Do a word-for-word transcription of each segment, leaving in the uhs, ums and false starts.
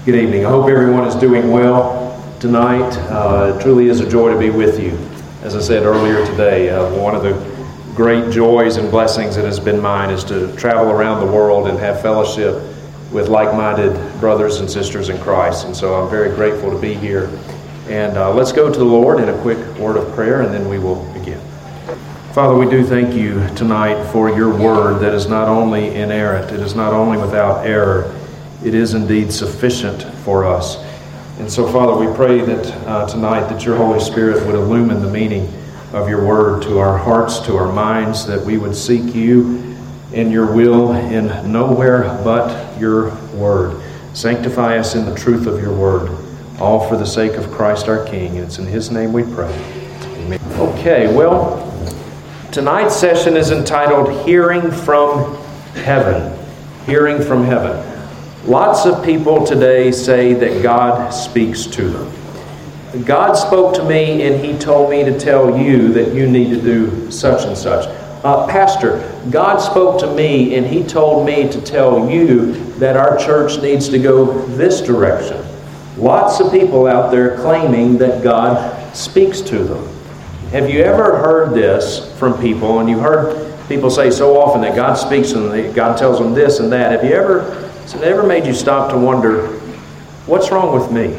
Good evening. I hope everyone is doing well tonight. Uh, it truly is a joy to be with you. As I said earlier today, uh, one of the great joys and blessings that has been mine is to travel around the world and have fellowship with like-minded brothers and sisters in Christ. And so I'm very grateful to be here. And uh, let's go to the Lord in a quick word of prayer, and then we will begin. Father, we do thank you tonight for your word that is not only inerrant, it is not only without error, it is indeed sufficient for us. And so, Father, we pray that uh, tonight that your Holy Spirit would illumine the meaning of your word to our hearts, to our minds, that we would seek you and your will in nowhere but your word. Sanctify us in the truth of your word, all for the sake of Christ our King. And it's in his name we pray. Amen. Okay, well, tonight's session is entitled Hearing from Heaven. Hearing from Heaven. Lots of people today say that God speaks to them. God spoke to me and he told me to tell you that you need to do such and such. Uh, Pastor, God spoke to me and he told me to tell you that our church needs to go this direction. Lots of people out there claiming that God speaks to them. Have you ever heard this from people? And you've heard people say so often that God speaks to them, that God tells them this and that. Have you ever... Has it ever made you stop to wonder, what's wrong with me?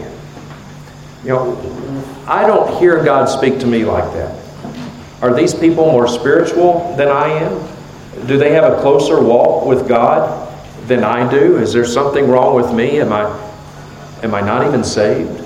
You know, I don't hear God speak to me like that. Are these people more spiritual than I am? Do they have a closer walk with God than I do? Is there something wrong with me? Am I, am I not even saved?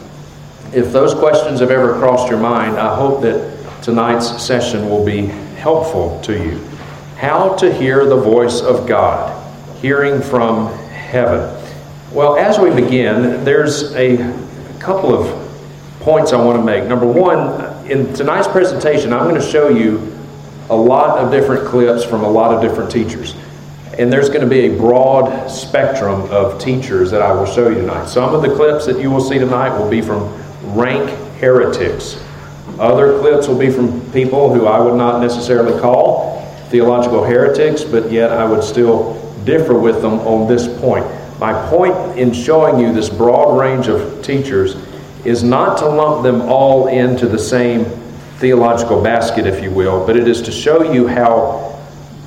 If those questions have ever crossed your mind, I hope that tonight's session will be helpful to you. How to hear the voice of God. Hearing from heaven. Well, as we begin, there's a couple of points I want to make. Number one, in tonight's presentation, I'm going to show you a lot of different clips from a lot of different teachers. And there's going to be a broad spectrum of teachers that I will show you tonight. Some of the clips that you will see tonight will be from rank heretics. Other clips will be from people who I would not necessarily call theological heretics, but yet I would still differ with them on this point. My point in showing you this broad range of teachers is not to lump them all into the same theological basket, if you will, but it is to show you how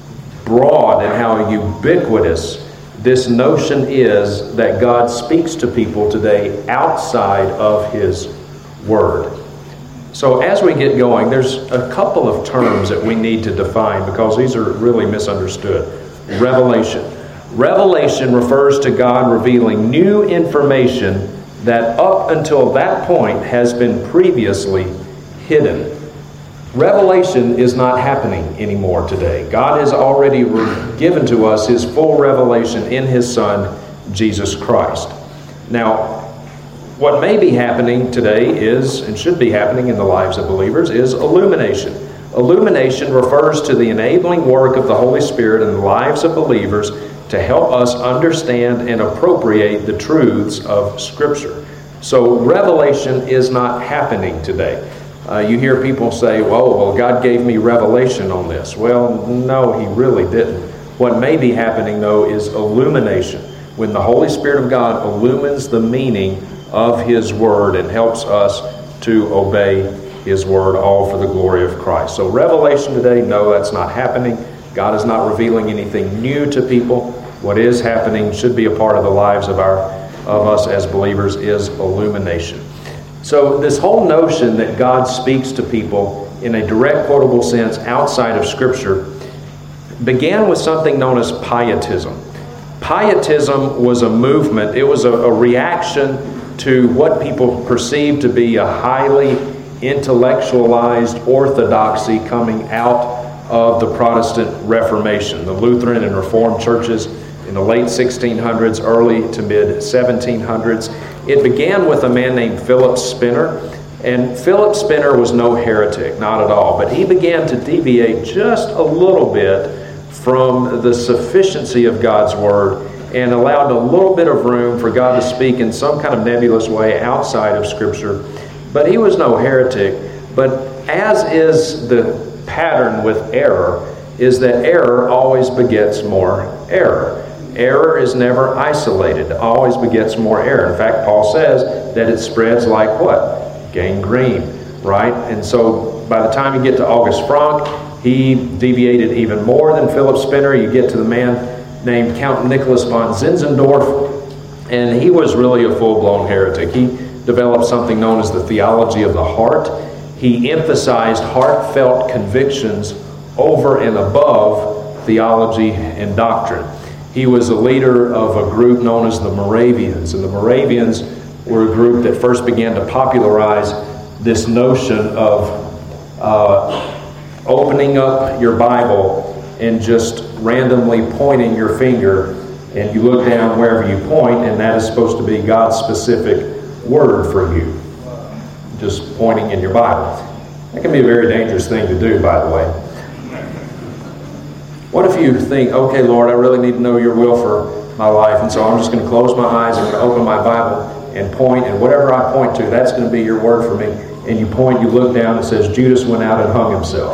broad and how ubiquitous this notion is that God speaks to people today outside of his word. So as we get going, there's a couple of terms that we need to define because these are really misunderstood. Revelation. Revelation refers to God revealing new information that up until that point has been previously hidden. Revelation is not happening anymore today. God has already given to us his full revelation in his Son, Jesus Christ. Now, what may be happening today is, and should be happening in the lives of believers, is illumination. Illumination refers to the enabling work of the Holy Spirit in the lives of believers to help us understand and appropriate the truths of Scripture. So revelation is not happening today. Uh, you hear people say, well, well, God gave me revelation on this. Well, no, he really didn't. What may be happening, though, is illumination. When the Holy Spirit of God illumines the meaning of his word and helps us to obey his word, all for the glory of Christ. So revelation today, no, that's not happening. God is not revealing anything new to people. What is happening should be a part of the lives of our of us as believers is illumination. So this whole notion that God speaks to people in a direct quotable sense outside of Scripture began with something known as pietism. Pietism was a movement. It was a, a reaction to what people perceived to be a highly intellectualized orthodoxy coming out of the Protestant Reformation, the Lutheran and Reformed churches in the late sixteen hundreds, early to mid seventeen hundreds. It began with a man named Philip Spinner, and Philip Spinner was no heretic, not at all, but he began to deviate just a little bit from the sufficiency of God's Word and allowed a little bit of room for God to speak in some kind of nebulous way outside of Scripture. But he was no heretic. But as is the pattern with error, is that error always begets more error. Error is never isolated. It always begets more error. In fact, Paul says that it spreads like what? Gangrene, right? And so by the time you get to August Frank, he deviated even more than Philip Spinner. You get to the man named Count Nicholas von Zinzendorf, and he was really a full-blown heretic. He developed something known as the theology of the heart. He emphasized heartfelt convictions over and above theology and doctrine. He was a leader of a group known as the Moravians, and the Moravians were a group that first began to popularize this notion of uh, opening up your Bible and just randomly pointing your finger, and you look down wherever you point, and that is supposed to be God's specific word for you. Just pointing in your Bible. That can be a very dangerous thing to do, by the way. What if you think, okay, Lord, I really need to know your will for my life, and so I'm just going to close my eyes, I'm going to open my Bible and point, and whatever I point to, that's going to be your word for me. And you point, you look down, it says, Judas went out and hung himself.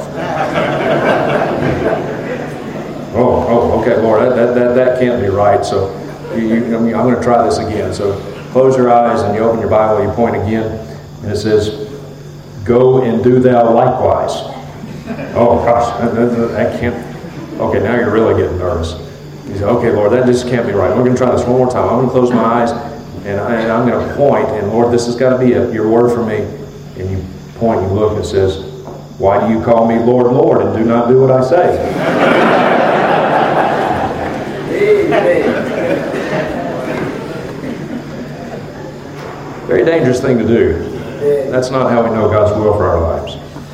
oh, oh, okay, Lord, that, that, that, that can't be right, so you, you, I mean, I'm going to try this again. So close your eyes, and you open your Bible, you point again, and it says, go and do thou likewise. Oh, gosh, that, that, that can't... Okay, now you're really getting nervous. You say, okay, Lord, that just can't be right. We're going to try this one more time. I'm going to close my eyes, and, I, and I'm going to point, and Lord, this has got to be a, your word for me. And you point, you look, and it says, why do you call me Lord, Lord, and do not do what I say? Very dangerous thing to do. That's not how we know God's will for our lives.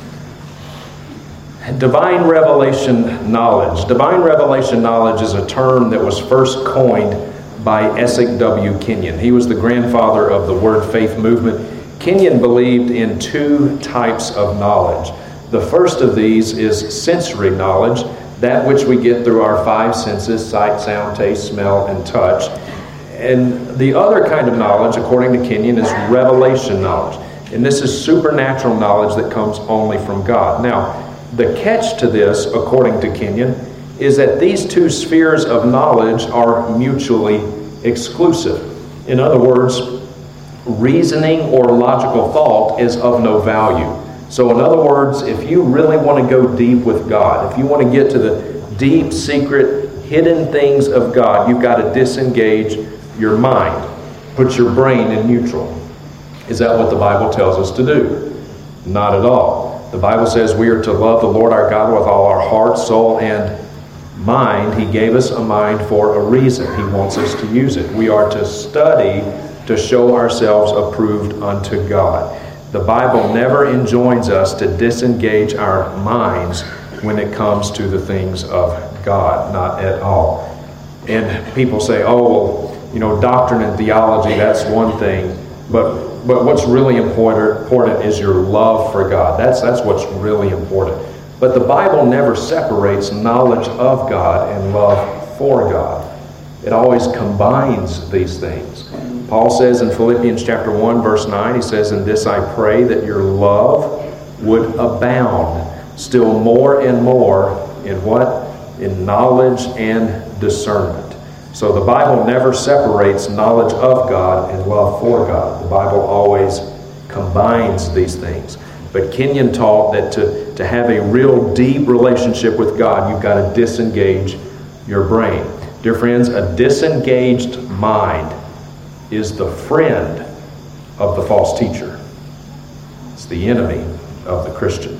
Divine revelation knowledge. Divine revelation knowledge is a term that was first coined by Esek W. Kenyon. He was the grandfather of the Word Faith movement. Kenyon believed in two types of knowledge. The first of these is sensory knowledge, that which we get through our five senses, sight, sound, taste, smell, and touch. And the other kind of knowledge, according to Kenyon, is revelation knowledge. And this is supernatural knowledge that comes only from God. Now, the catch to this, according to Kenyon, is that these two spheres of knowledge are mutually exclusive. In other words, reasoning or logical thought is of no value. So in other words, if you really want to go deep with God, if you want to get to the deep, secret, hidden things of God, you've got to disengage your mind. Put your brain in neutral. Is that what the Bible tells us to do? Not at all. The Bible says we are to love the Lord our God with all our heart, soul, and mind. He gave us a mind for a reason. He wants us to use it. We are to study to show ourselves approved unto God. The Bible never enjoins us to disengage our minds when it comes to the things of God. Not at all. And people say, oh, well, you know, doctrine and theology, that's one thing. But but what's really important, important is your love for God. That's, that's what's really important. But the Bible never separates knowledge of God and love for God. It always combines these things. Paul says in Philippians chapter one, verse nine, he says, in this I pray that your love would abound still more and more in what? In knowledge and discernment. So the Bible never separates knowledge of God and love for God. The Bible always combines these things. But Kenyon taught that to, to have a real deep relationship with God, you've got to disengage your brain. Dear friends, a disengaged mind is the friend of the false teacher. It's the enemy of the Christian.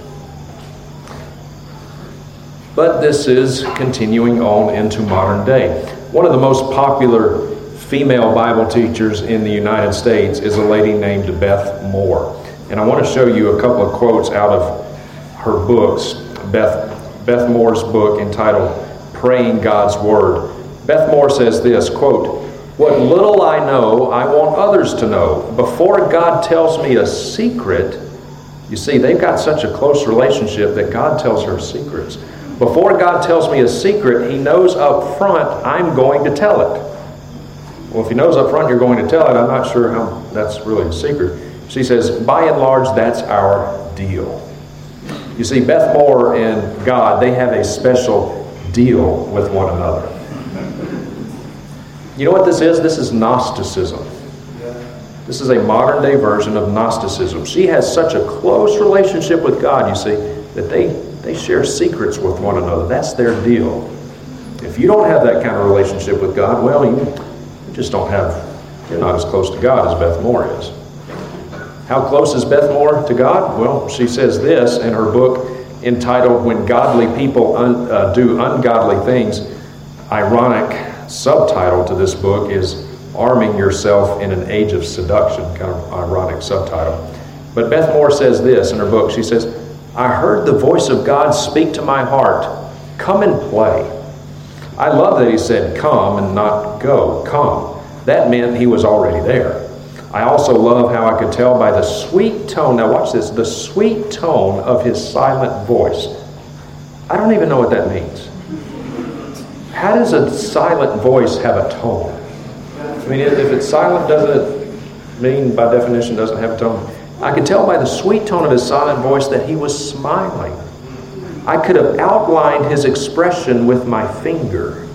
But this is continuing on into modern day. One of the most popular female Bible teachers in the United States is a lady named Beth Moore. And I want to show you a couple of quotes out of her books, Beth, Beth Moore's book entitled Praying God's Word. Beth Moore says this, quote, what little I know, I want others to know. Before God tells me a secret, you see, they've got such a close relationship that God tells her secrets. Before God tells me a secret, He knows up front I'm going to tell it. Well, if He knows up front you're going to tell it, I'm not sure how that's really a secret. She says, by and large, that's our deal. You see, Beth Moore and God, they have a special deal with one another. You know what this is? This is Gnosticism. This is a modern day version of Gnosticism. She has such a close relationship with God, you see, that they, they share secrets with one another. That's their deal. If you don't have that kind of relationship with God, well, you, you just don't have, you're not as close to God as Beth Moore is. How close is Beth Moore to God? Well, she says this in her book entitled When Godly People Un, uh, Do Ungodly Things. Ironic subtitle to this book is Arming Yourself in an Age of Seduction, kind of ironic subtitle. But Beth Moore says this in her book. She says, I heard the voice of God speak to my heart, come and play. I love that he said come and not go, come. That meant he was already there. I also love how I could tell by the sweet tone, now watch this, the sweet tone of his silent voice. I don't even know what that means. How does a silent voice have a tone? I mean, if it's silent, doesn't it mean, by definition, doesn't have a tone? I could tell by the sweet tone of his silent voice that he was smiling. I could have outlined his expression with my finger.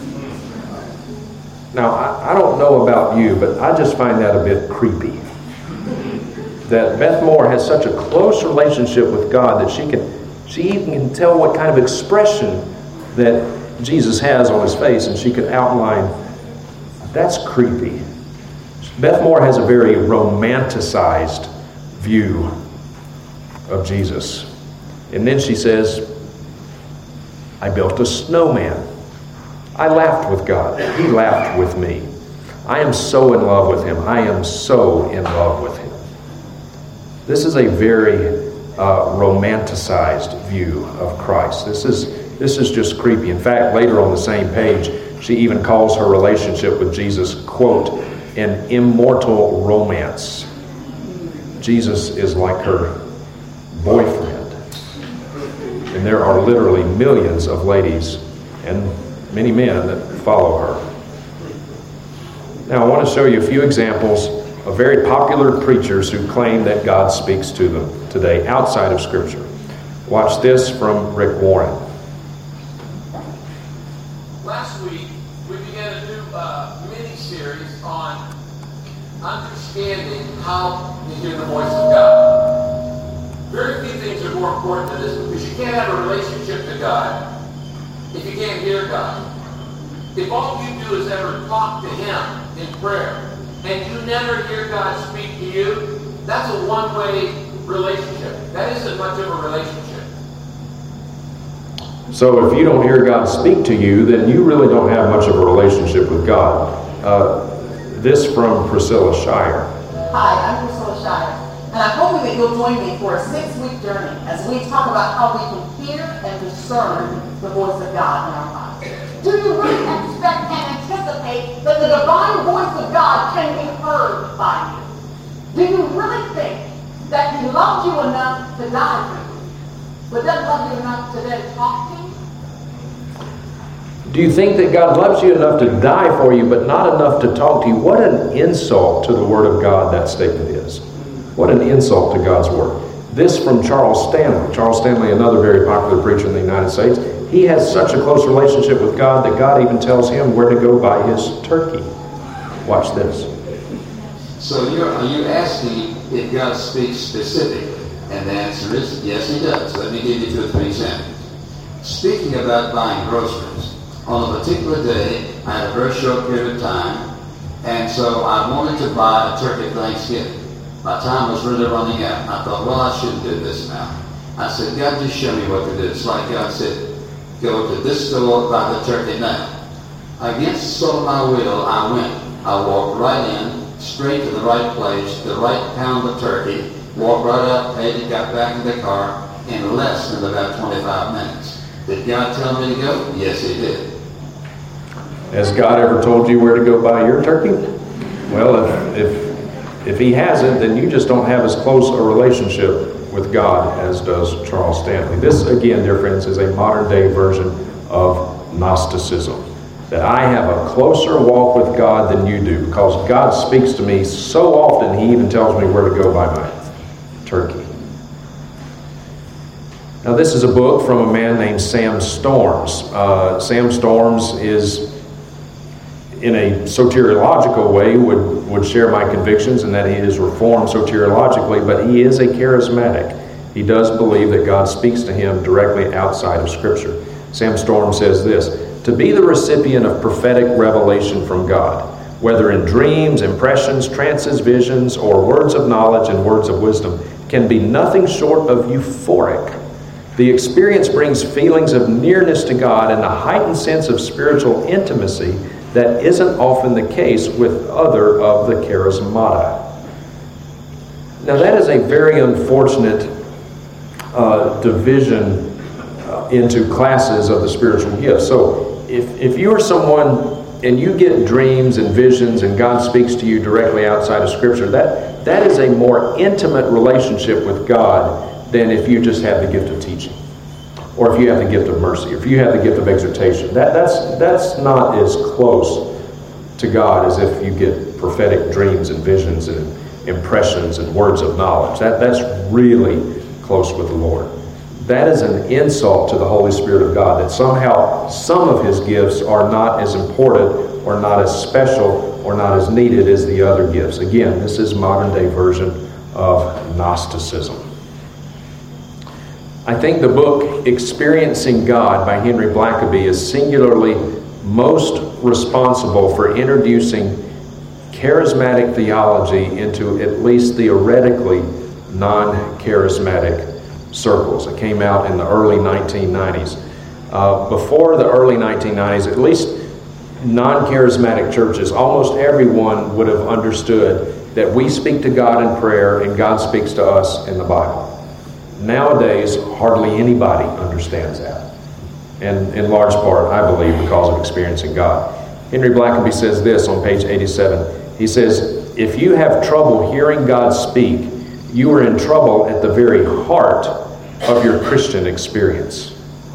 Now, I, I don't know about you, but I just find that a bit creepy. That Beth Moore has such a close relationship with God that she can, she even can tell what kind of expression that Jesus has on his face, and she can outline. That's creepy. Beth Moore has a very romanticized view of Jesus. And then she says, I built a snowman. I laughed with God. He laughed with me. I am so in love with him. I am so in love with him. This is a very uh, romanticized view of Christ. This is This is just creepy. In fact, later on the same page, she even calls her relationship with Jesus, quote, an immortal romance. Jesus is like her boyfriend. And there are literally millions of ladies and many men that follow her. Now, I want to show you a few examples of very popular preachers who claim that God speaks to them today outside of Scripture. Watch this from Rick Warren. Last week, we began a new uh, mini-series on understanding how to hear the voice of God. Very few things are more important than this, because you can't have a relationship to God if you can't hear God. If all you do is ever talk to Him in prayer, and you never hear God speak to you, that's a one-way relationship. That isn't much of a relationship. So if you don't hear God speak to you, then you really don't have much of a relationship with God. Uh, this from Priscilla Shire. Hi, I'm Priscilla Shire, and I'm hoping that you'll join me for a six-week journey as we talk about how we can hear and discern the voice of God in our lives. Do you really expect and anticipate that the divine voice of God can be heard by you? Do you really think that He loves you enough to die for you, but doesn't love you enough to then talk to you? Do you think that God loves you enough to die for you, but not enough to talk to you? What an insult to the Word of God that statement is. What an insult to God's Word. This from Charles Stanley. Charles Stanley, another very popular preacher in the United States. He has such a close relationship with God that God even tells him where to go buy his turkey. Watch this. So you're, are you asking if God speaks specifically? And the answer is, yes, He does. Let me give you two or three examples. Speaking about buying groceries, on a particular day, I had a very short period of time, and so I wanted to buy a turkey for Thanksgiving. My time was really running out. I thought, well, I shouldn't do this now. I said, God, just show me what to do. It's like God said, go to this store, buy the turkey now. Against the soul of my will, I went. I walked right in, straight to the right place, the right pound of turkey, walked right up, paid it, got back in the car in less than about twenty-five minutes. Did God tell me to go? Yes, He did. Has God ever told you where to go buy your turkey? Well, if, if, if He hasn't, then you just don't have as close a relationship with God as does Charles Stanley. This, again, dear friends, is a modern-day version of Gnosticism. That I have a closer walk with God than you do, because God speaks to me so often, He even tells me where to go buy my turkey. Now, this is a book from a man named Sam Storms. Uh, Sam Storms is in a soteriological way, would, would share my convictions and that he is reformed soteriologically, but he is a charismatic. He does believe that God speaks to him directly outside of Scripture. Sam Storm says this: to be the recipient of prophetic revelation from God, whether in dreams, impressions, trances, visions, or words of knowledge and words of wisdom, can be nothing short of euphoric. The experience brings feelings of nearness to God and a heightened sense of spiritual intimacy that isn't often the case with other of the charismata. Now that is a very unfortunate uh, division uh, into classes of the spiritual gifts. So if, if you are someone and you get dreams and visions and God speaks to you directly outside of Scripture, that, that is a more intimate relationship with God than if you just have the gift of teaching, or if you have the gift of mercy, or if you have the gift of exhortation. That, that's, that's not as close to God as if you get prophetic dreams and visions and impressions and words of knowledge. That, that's really close with the Lord. That is an insult to the Holy Spirit of God, that somehow some of his gifts are not as important or not as special or not as needed as the other gifts. Again, this is modern day version of Gnosticism. I think the book Experiencing God by Henry Blackaby is singularly most responsible for introducing charismatic theology into at least theoretically non-charismatic circles. It came out in the early nineteen nineties. Uh, before the early nineteen nineties, at least non-charismatic churches, almost everyone would have understood that we speak to God in prayer and God speaks to us in the Bible. Nowadays, hardly anybody understands that. And in large part, I believe, because of experiencing God. Henry Blackaby says this on page eighty-seven. He says, if you have trouble hearing God speak, you are in trouble at the very heart of your Christian experience.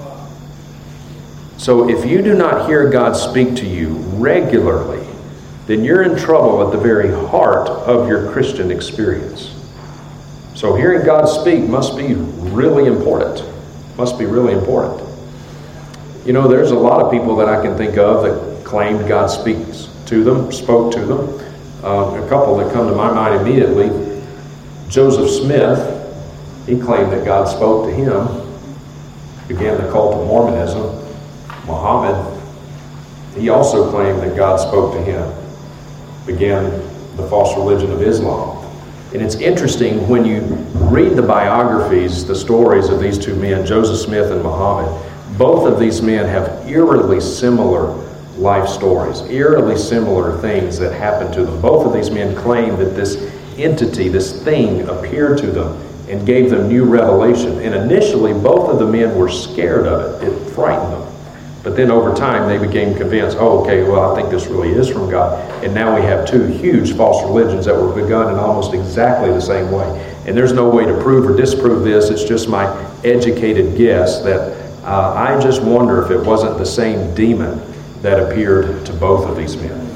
So if you do not hear God speak to you regularly, then you're in trouble at the very heart of your Christian experience. So hearing God speak must be really important. Must be really important. You know, there's a lot of people that I can think of that claimed God speaks to them, spoke to them. Uh, a couple that come to my mind immediately. Joseph Smith, he claimed that God spoke to him, began the cult of Mormonism. Muhammad, he also claimed that God spoke to him, began the false religion of Islam. And it's interesting when you read the biographies, the stories of these two men, Joseph Smith and Muhammad, both of these men have eerily similar life stories, eerily similar things that happened to them. Both of these men claim that this entity, this thing, appeared to them and gave them new revelation. And initially, both of the men were scared of it. It frightened them. But then over time, they became convinced, oh, okay, well, I think this really is from God. And now we have two huge false religions that were begun in almost exactly the same way. And there's no way to prove or disprove this. It's just my educated guess that uh, I just wonder if it wasn't the same demon that appeared to both of these men.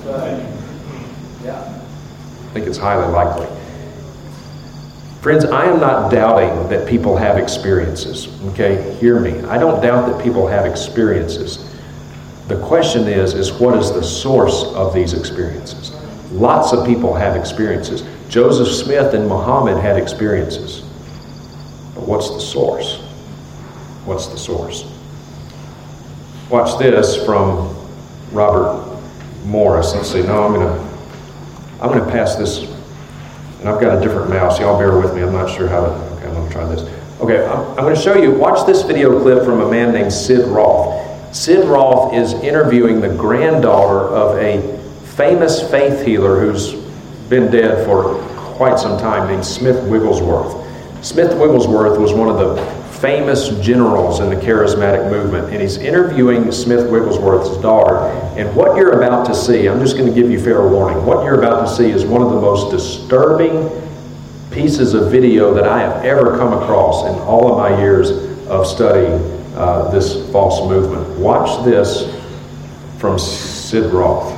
I think it's highly likely. Friends, I am not doubting that people have experiences. Okay, hear me. I don't doubt that people have experiences. The question is, is what is the source of these experiences? Lots of people have experiences. Joseph Smith and Muhammad had experiences. But what's the source? What's the source? Watch this from Robert Morris. Let's see. No, I'm gonna I'm gonna pass this. And I've got a different mouse. Y'all bear with me. I'm not sure how to... Okay, I'm going to try this. Okay, I'm, I'm going to show you... Watch this video clip from a man named Sid Roth. Sid Roth is interviewing the granddaughter of a famous faith healer who's been dead for quite some time, named Smith Wigglesworth. Smith Wigglesworth was one of the famous generals in the charismatic movement, and he's interviewing Smith Wigglesworth's daughter. And what you're about to see, I'm just going to give you fair warning, what you're about to see is one of the most disturbing pieces of video that I have ever come across in all of my years of studying uh, this false movement. Watch this from Sid Roth.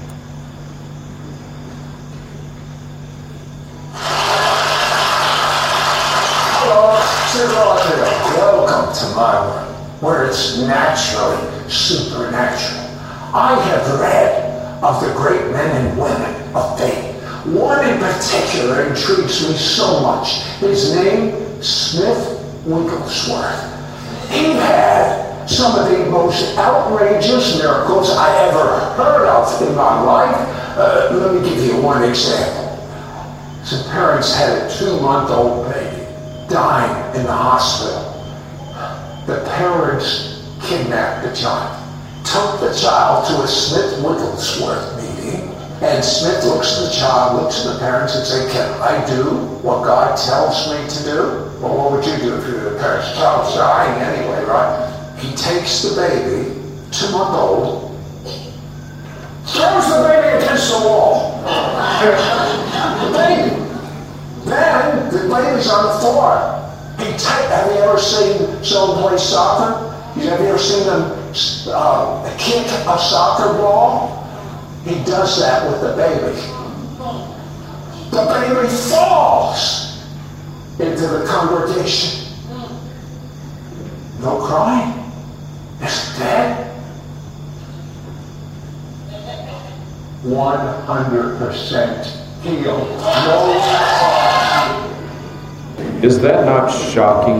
Welcome to my world, where it's naturally supernatural. I have read of the great men and women of faith. One in particular intrigues me so much. His name, Smith Wigglesworth. He had some of the most outrageous miracles I ever heard of in my life. Uh, let me give you one example. Some parents had a two-month-old baby dying in the hospital. The parents kidnapped the child, took the child to a Smith Wigglesworth meeting, and Smith looks at the child, looks at the parents, and says, "Can I do what God tells me to do?" Well, what would you do if you were the parents? The child's dying anyway, right? He takes the baby, two month old, throws the baby against the wall. The baby. Then the baby's on the floor. He ta- have you ever seen someone play soccer? Have you ever seen them uh, kick a soccer ball? He does that with the baby. The baby falls into the congregation. No crying. It's dead. one hundred percent healed. No crying. Is that not shocking?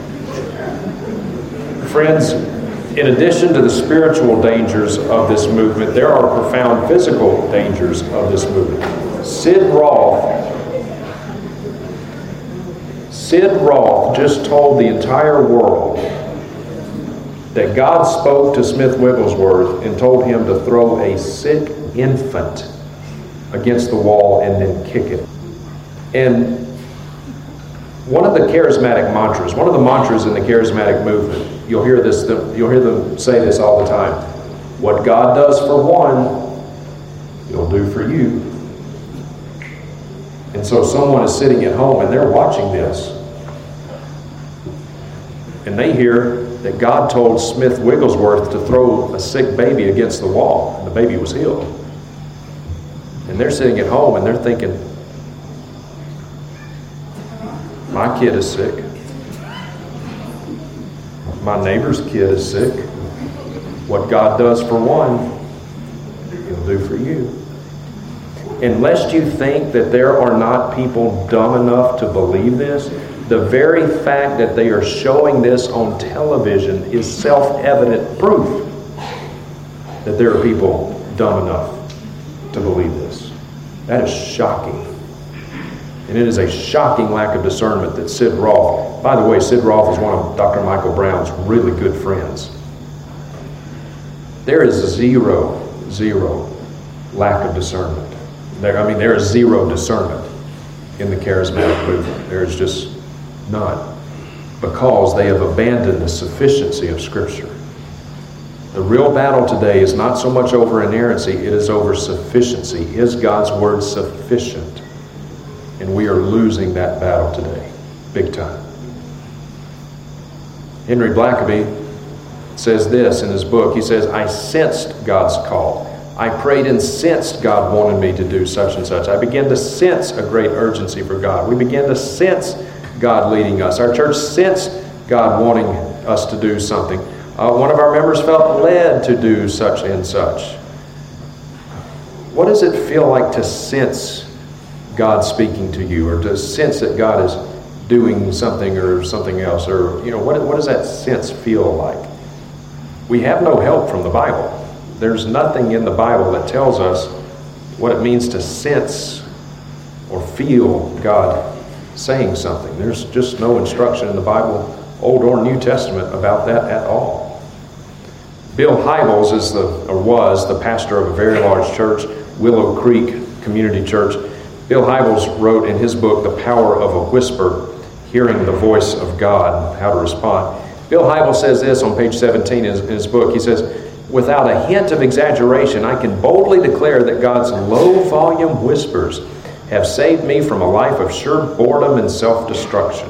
Friends, in addition to the spiritual dangers of this movement, there are profound physical dangers of this movement. Sid Roth, Sid Roth just told the entire world that God spoke to Smith Wigglesworth and told him to throw a sick infant against the wall and then kick it. And one of the charismatic mantras, one of the mantras in the charismatic movement, you'll hear this, you'll hear them say this all the time. What God does for one, He'll do for you. And so someone is sitting at home and they're watching this. And they hear that God told Smith Wigglesworth to throw a sick baby against the wall. And the baby was healed. And they're sitting at home and they're thinking, my kid is sick. My neighbor's kid is sick. What God does for one, He'll do for you. And lest you think that there are not people dumb enough to believe this, the very fact that they are showing this on television is self-evident proof that there are people dumb enough to believe this. That is shocking. And it is a shocking lack of discernment that Sid Roth, by the way, Sid Roth is one of Doctor Michael Brown's really good friends. There is zero, zero lack of discernment. There, I mean, there is zero discernment in the charismatic movement. There is just none. Because they have abandoned the sufficiency of Scripture. The real battle today is not so much over inerrancy, it is over sufficiency. Is God's Word sufficient? And we are losing that battle today, big time. Henry Blackaby says this in his book. He says, I sensed God's call. I prayed and sensed God wanted me to do such and such. I began to sense a great urgency for God. We began to sense God leading us. Our church sensed God wanting us to do something. Uh, one of our members felt led to do such and such. What does it feel like to sense God speaking to you, or to sense that God is doing something or something else? Or, you know, what, what does that sense feel like? We have no help from the Bible. There's nothing in the Bible that tells us what it means to sense or feel God saying something. There's just no instruction in the Bible, Old or New Testament, about that at all. Bill Hybels is the, or was the pastor of a very large church, Willow Creek Community Church. Bill Hybels wrote in his book, The Power of a Whisper, Hearing the Voice of God, How to Respond. Bill Hybels says this on page seventeen in his, in his book. He says, without a hint of exaggeration, I can boldly declare that God's low-volume whispers have saved me from a life of sure boredom and self-destruction.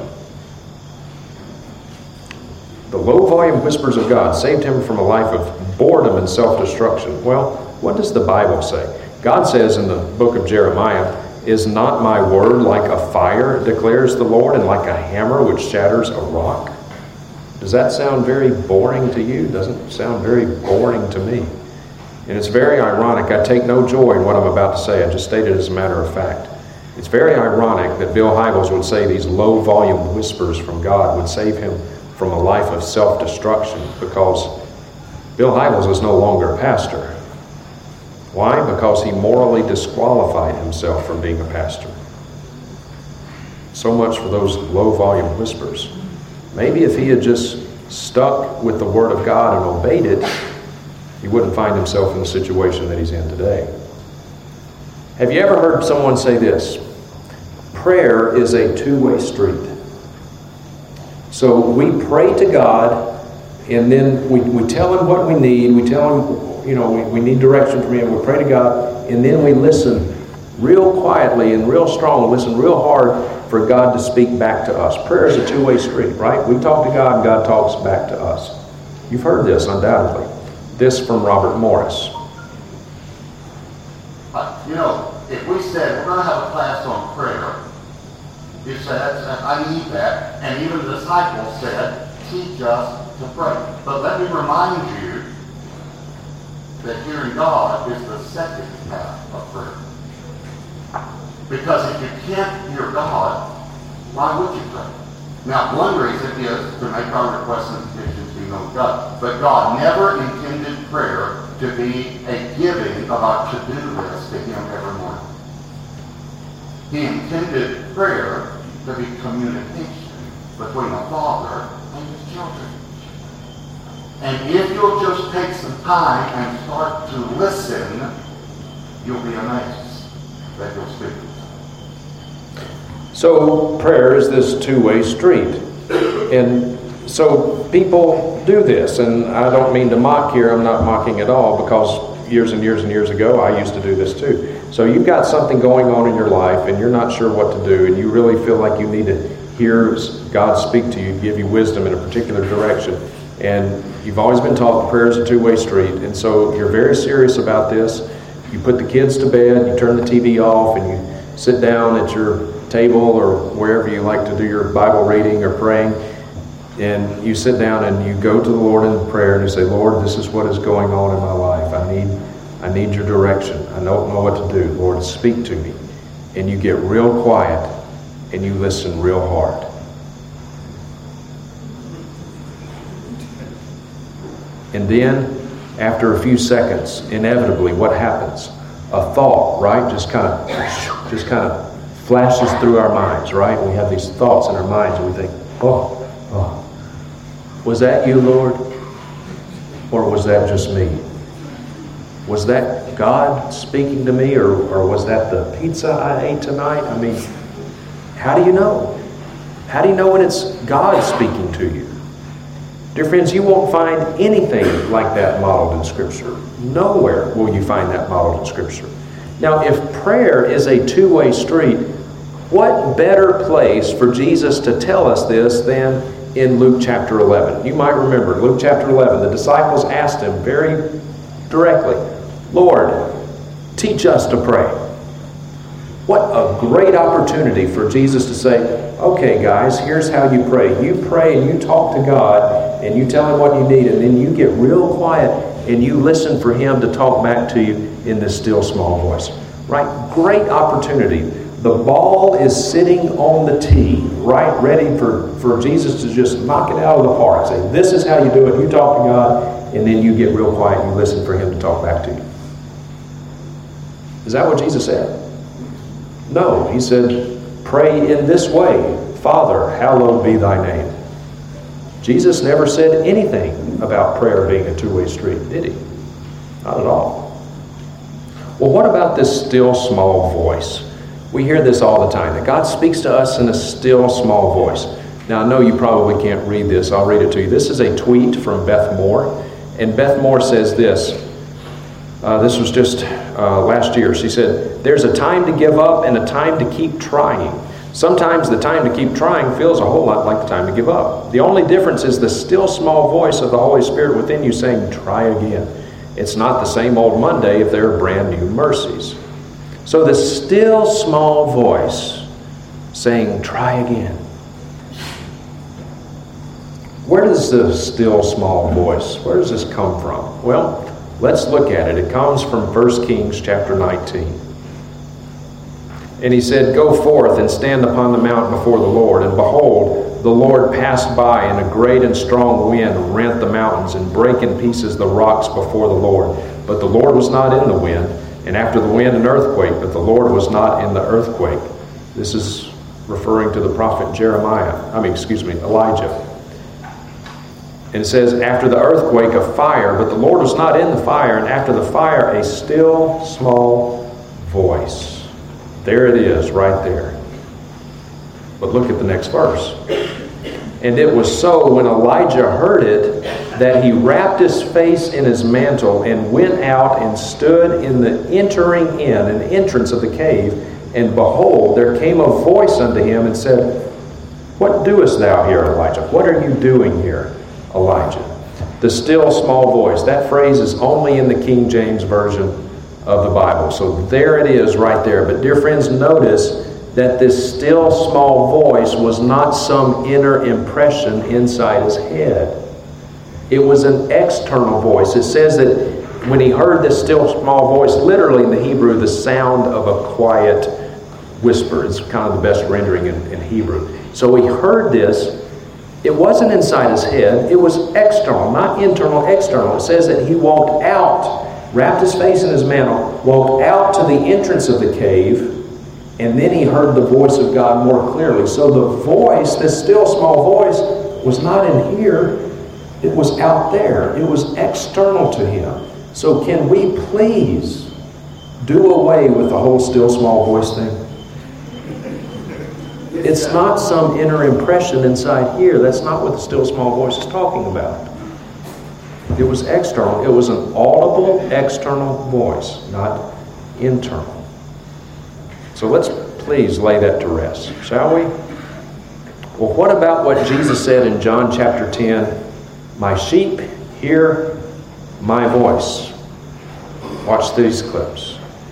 The low-volume whispers of God saved him from a life of boredom and self-destruction. Well, what does the Bible say? God says in the book of Jeremiah, is not my word like a fire, declares the Lord, and like a hammer which shatters a rock? Does that sound very boring to you? Doesn't sound very boring to me. And it's very ironic. I take no joy in what I'm about to say. I just state it as a matter of fact. It's very ironic that Bill Hybels would say these low-volume whispers from God would save him from a life of self-destruction, because Bill Hybels is no longer a pastor. Why? Because he morally disqualified himself from being a pastor. So much for those low-volume whispers. Maybe if he had just stuck with the Word of God and obeyed it, he wouldn't find himself in the situation that he's in today. Have you ever heard someone say this? Prayer is a two-way street. So we pray to God, and then we, we tell Him what we need. We tell Him, you know, we, we need direction from Him. We pray to God, and then we listen real quietly and real strong, listen real hard for God to speak back to us. Prayer is a two-way street, right? We talk to God, and God talks back to us. You've heard this, undoubtedly. This from Robert Morris. Uh, you know, if we said we're going to have a class on prayer, you said, I need that, and even the disciples said, teach us to pray. But let me remind you that hearing God is the second path of prayer. Because if you can't hear God, why would you pray? Now, one reason is to make our requests and petitions be known to God. But God never intended prayer to be a giving of our to-do list to Him every morning. He intended prayer to be communication between a father and his children. And if you'll just take some time and start to listen, you'll be amazed that He'll speak. So prayer is this two-way street. And so people do this, and I don't mean to mock here. I'm not mocking at all, because years and years and years ago I used to do this too. So you've got something going on in your life and you're not sure what to do, and you really feel like you need to hear God speak to you, give you wisdom in a particular direction. And you've always been taught prayer is a two-way street, and so you're very serious about this. You put the kids to bed, you turn the T V off, and you sit down at your table or wherever you like to do your Bible reading or praying, and you sit down and you go to the Lord in prayer and you say, Lord, this is what is going on in my life. I need I need your direction. I don't know what to do. Lord, speak to me. And you get real quiet and you listen real hard. And then, after a few seconds, inevitably, what happens? A thought, right? Just kind of, just kind of flashes through our minds, right? We have these thoughts in our minds and we think, oh, oh, was that you, Lord? Or was that just me? Was that God speaking to me, or, or was that the pizza I ate tonight? I mean, how do you know? How do you know when it's God speaking to you? Dear friends, you won't find anything like that modeled in Scripture. Nowhere will you find that modeled in Scripture. Now, if prayer is a two-way street, what better place for Jesus to tell us this than in Luke chapter eleven? You might remember, Luke chapter eleven, the disciples asked Him very directly, Lord, teach us to pray. What a great opportunity for Jesus to say, okay, guys, here's how you pray. You pray and you talk to God and you tell Him what you need, and then you get real quiet and you listen for Him to talk back to you in this still small voice. Right? Great opportunity. The ball is sitting on the tee, right, ready for, for Jesus to just knock it out of the park. Say, this is how you do it. You talk to God, and then you get real quiet and you listen for Him to talk back to you. Is that what Jesus said? No. He said, pray in this way. Father, hallowed be thy name. Jesus never said anything about prayer being a two-way street, did He? Not at all. Well, what about this still small voice? We hear this all the time, that God speaks to us in a still small voice. Now, I know you probably can't read this. I'll read it to you. This is a tweet from Beth Moore. And Beth Moore says this. Uh, this was just uh, last year. She said, there's a time to give up and a time to keep trying. Sometimes the time to keep trying feels a whole lot like the time to give up. The only difference is the still small voice of the Holy Spirit within you saying, try again. It's not the same old Monday if there are brand new mercies. So the still small voice saying, try again. Where does the still small voice, where does this come from? Well, Let's look at it. It comes from First Kings chapter nineteen. And he said, "Go forth and stand upon the mount before the Lord. And behold, the Lord passed by, and a great and strong wind rent the mountains and brake in pieces the rocks before the Lord. But the Lord was not in the wind, and after the wind an earthquake, but the Lord was not in the earthquake." This is referring to the prophet Jeremiah. I mean, excuse me, Elijah. And it says, "After the earthquake a fire, but the Lord was not in the fire, and after the fire a still small voice." There it is, right there. But look at the next verse. "And it was so, when Elijah heard it, that he wrapped his face in his mantle and went out and stood in the entering in, an entrance of the cave. And behold, there came a voice unto him and said, What doest thou here, Elijah? What are you doing here, Elijah?" The still small voice. That phrase is only in the King James Version of the Bible. So there it is right there. But dear friends, notice that this still small voice was not some inner impression inside his head. It was an external voice. It says that when he heard this still small voice, literally in the Hebrew, the sound of a quiet whisper. It's kind of the best rendering in, in Hebrew. So he heard this. It wasn't inside his head. It was external, not internal, external. It says that he walked out, wrapped his face in his mantle, walked out to the entrance of the cave, and then he heard the voice of God more clearly. So the voice, this still small voice, was not in here. It was out there. It was external to him. So can we please do away with the whole still small voice thing? It's not some inner impression inside here. That's not what the still small voice is talking about. It was external. It was an audible external voice, not internal. So let's please lay that to rest, shall we? Well, what about what Jesus said in John chapter ten? "My sheep hear my voice." Watch these clips.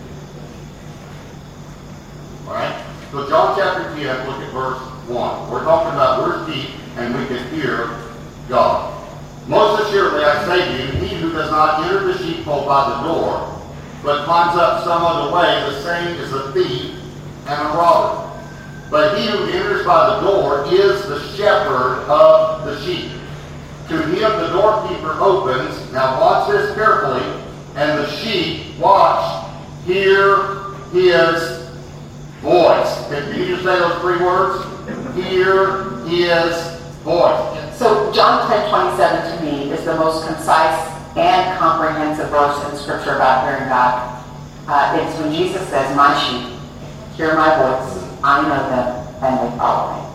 All right? So John chapter ten, look at verse one. We're talking about we're sheep and we can hear God. "Most assuredly I say to you, he who does not enter the sheepfold by the door, but climbs up some other way, the same is a thief and a robber. But he who enters by the door is the shepherd of the sheep. To him the doorkeeper opens," now watch this carefully, "and the sheep, watch, hear his voice." Can you just say those three words? Hear his voice. So John ten twenty-seven to me is the most concise and comprehensive verse in Scripture about hearing God. Uh, it's when Jesus says, "My sheep hear my voice, I know them, and they follow me."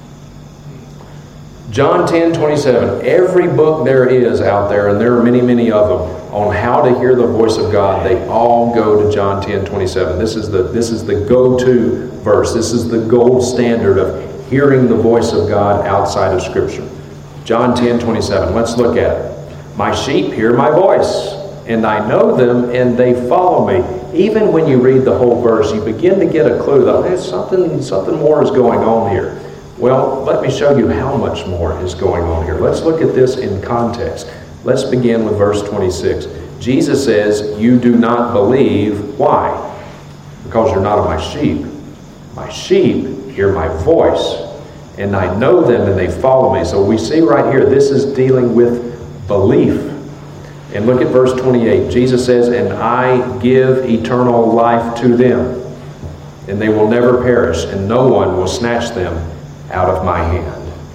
John ten twenty-seven. Every book there is out there, and there are many, many of them, on how to hear the voice of God, they all go to John ten twenty-seven. This is the this is the go-to verse. This is the gold standard of hearing the voice of God outside of Scripture. John ten twenty-seven. Let's look at it. "My sheep hear my voice, and I know them, and they follow me." Even when you read the whole verse, you begin to get a clue that hey, something something more is going on here. Well, let me show you how much more is going on here. Let's look at this in context. Let's begin with verse twenty-six. Jesus says, "You do not believe." Why? "Because you're not of my sheep. My sheep hear my voice, and I know them, and they follow me." So we see right here, this is dealing with belief. And look at verse twenty-eight. Jesus says, "And I give eternal life to them, and they will never perish, and no one will snatch them out of my hand."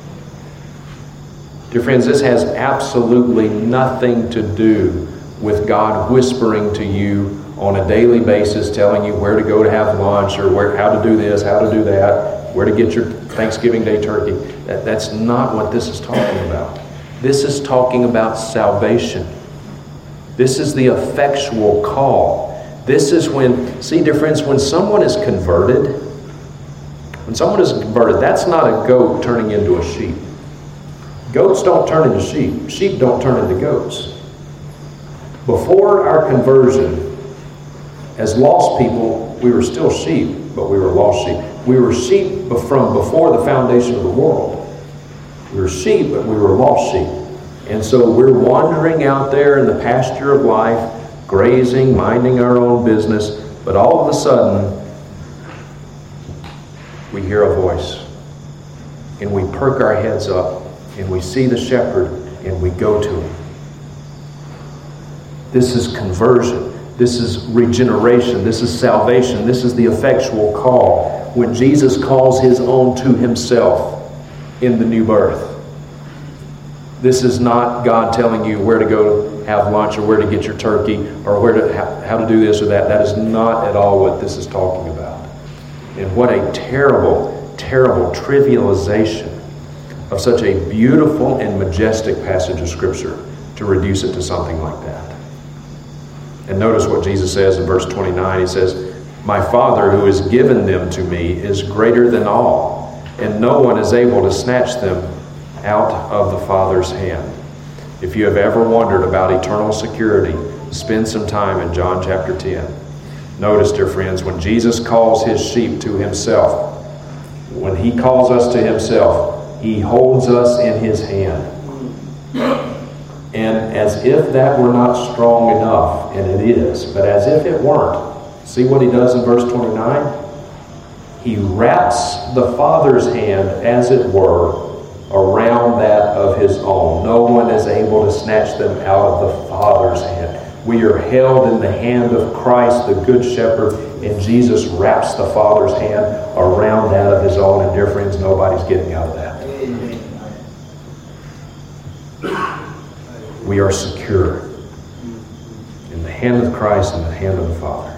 Dear friends, this has absolutely nothing to do with God whispering to you on a daily basis, telling you where to go to have lunch, or where, how to do this, how to do that, where to get your Thanksgiving Day turkey. That, that's not what this is talking about. This is talking about salvation. This is the effectual call. This is when, see dear friends, when someone is converted, when someone is converted, that's not a goat turning into a sheep. Goats don't turn into sheep. Sheep don't turn into goats. Before our conversion, as lost people, we were still sheep, but we were lost sheep. We were sheep from before the foundation of the world. We were sheep, but we were lost sheep. And so we're wandering out there in the pasture of life, grazing, minding our own business, but all of a sudden, we hear a voice. And we perk our heads up, and we see the shepherd, and we go to him. This is conversion. This is regeneration. This is salvation. This is the effectual call. When Jesus calls his own to himself in the new birth. This is not God telling you where to go have lunch or where to get your turkey or where to how, how to do this or that. That is not at all what this is talking about. And what a terrible, terrible trivialization of such a beautiful and majestic passage of Scripture to reduce it to something like that. And notice what Jesus says in verse twenty-nine. He says, "My Father who has given them to me is greater than all, and no one is able to snatch them out of the Father's hand." If you have ever wondered about eternal security, spend some time in John chapter ten. Notice, dear friends, when Jesus calls his sheep to himself, when he calls us to himself, he holds us in his hand. And as if that were not strong enough, and it is, but as if it weren't, see what he does in verse twenty-nine? He wraps the Father's hand, as it were, around that of his own. No one is able to snatch them out of the Father's hand. We are held in the hand of Christ, the Good Shepherd, and Jesus wraps the Father's hand around that of his own. And dear friends, nobody's getting out of that. We are secure in the hand of Christ and the hand of the Father.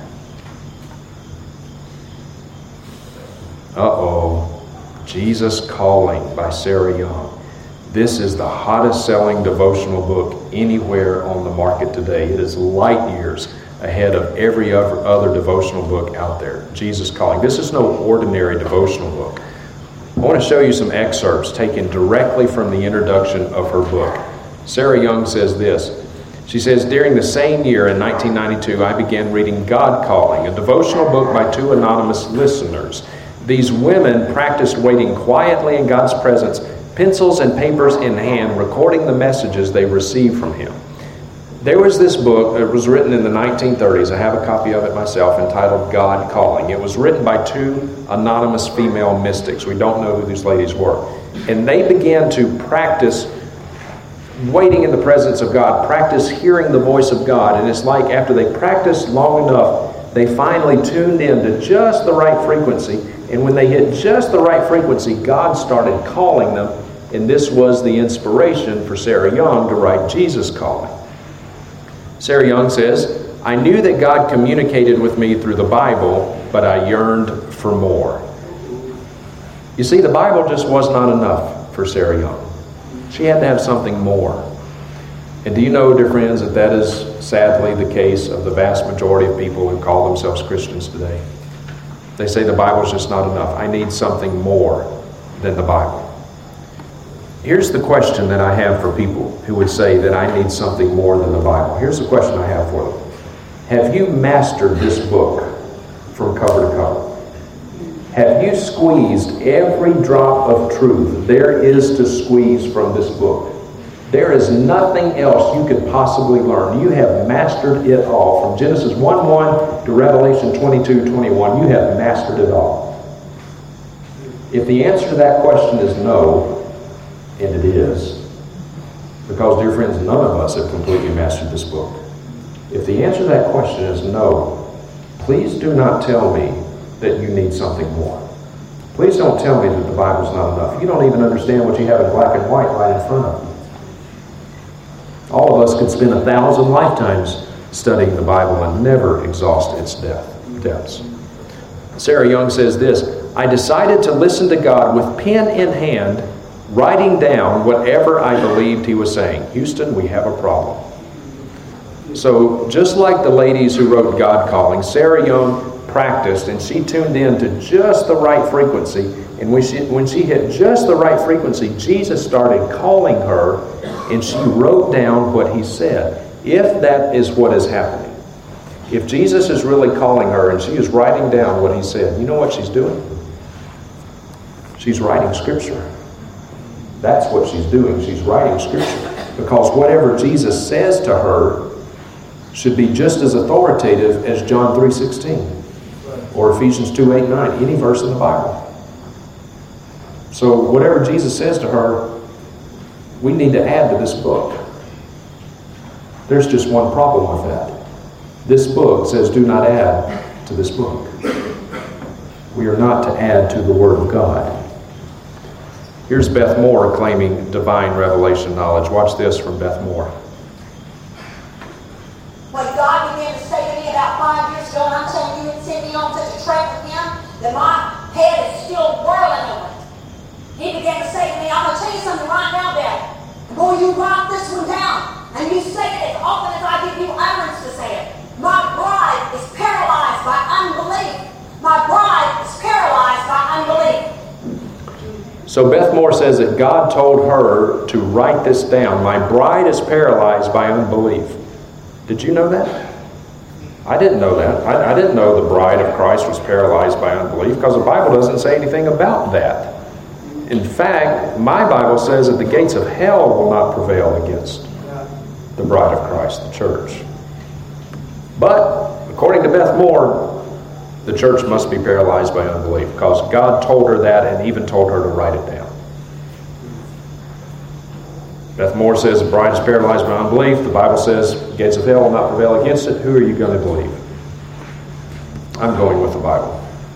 Uh-oh. Jesus Calling by Sarah Young. This is the hottest selling devotional book anywhere on the market today. It is light years ahead of every other, other devotional book out there. Jesus Calling. This is no ordinary devotional book. I want to show you some excerpts taken directly from the introduction of her book. Sarah Young says this. She says, "During the same year in nineteen ninety-two, I began reading God Calling, a devotional book by two anonymous listeners. These women practiced waiting quietly in God's presence, pencils and papers in hand, recording the messages they received from him. There was this book, it was written in the nineteen thirties, I have a copy of it myself, entitled God Calling. It was written by two anonymous female mystics. We don't know who these ladies were. And they began to practice waiting in the presence of God, practice hearing the voice of God. And it's like after they practiced long enough, they finally tuned in to just the right frequency. And when they hit just the right frequency, God started calling them. And this was the inspiration for Sarah Young to write Jesus Calling. Sarah Young says, "I knew that God communicated with me through the Bible, but I yearned for more." You see, the Bible just was not enough for Sarah Young. She had to have something more. And do you know, dear friends, that that is sadly the case of the vast majority of people who call themselves Christians today? They say the Bible is just not enough. I need something more than the Bible. Here's the question that I have for people who would say that I need something more than the Bible. Here's the question I have for them. Have you mastered this book from cover to cover? Have you squeezed every drop of truth there is to squeeze from this book? There is nothing else you could possibly learn. You have mastered it all. From Genesis one one to Revelation twenty-two twenty-one, you have mastered it all. If the answer to that question is no, and it is, because, dear friends, none of us have completely mastered this book. If the answer to that question is no, please do not tell me that you need something more. Please don't tell me that the Bible's not enough. You don't even understand what you have in black and white right in front of you. All of us could spend a thousand lifetimes studying the Bible and never exhaust its depths. Sarah Young says this, "I decided to listen to God with pen in hand, writing down whatever I believed he was saying." Houston, we have a problem. So just like the ladies who wrote God Calling, Sarah Young practiced and she tuned in to just the right frequency. And when she, when she hit just the right frequency, Jesus started calling her and she wrote down what he said. If that is what is happening, if Jesus is really calling her and she is writing down what he said, you know what she's doing? She's writing Scripture. That's what she's doing. She's writing Scripture. Because whatever Jesus says to her should be just as authoritative as John three sixteen or Ephesians two eight nine, any verse in the Bible. So whatever Jesus says to her, we need to add to this book. There's just one problem with that. This book says do not add to this book. We are not to add to the Word of God. Here's Beth Moore claiming divine revelation knowledge. Watch this from Beth Moore. When God began to say to me about five years ago, and I'm telling you, it sent me on such a track with him that my head is still whirling over it. He began to say to me, I'm going to tell you something right now, Beth. Boy, you write this one down, and you say it as often as I give you utterance to say it. My bride is paralyzed by unbelief. My bride is paralyzed by unbelief. So Beth Moore says that God told her to write this down. My bride is paralyzed by unbelief. Did you know that? I didn't know that. I, I didn't know the bride of Christ was paralyzed by unbelief because the Bible doesn't say anything about that. In fact, my Bible says that the gates of hell will not prevail against the bride of Christ, the church. But, according to Beth Moore, the church must be paralyzed by unbelief because God told her that and even told her to write it down. Beth Moore says the bride is paralyzed by unbelief. The Bible says gates of hell will not prevail against it. Who are you going to believe? I'm going with the Bible.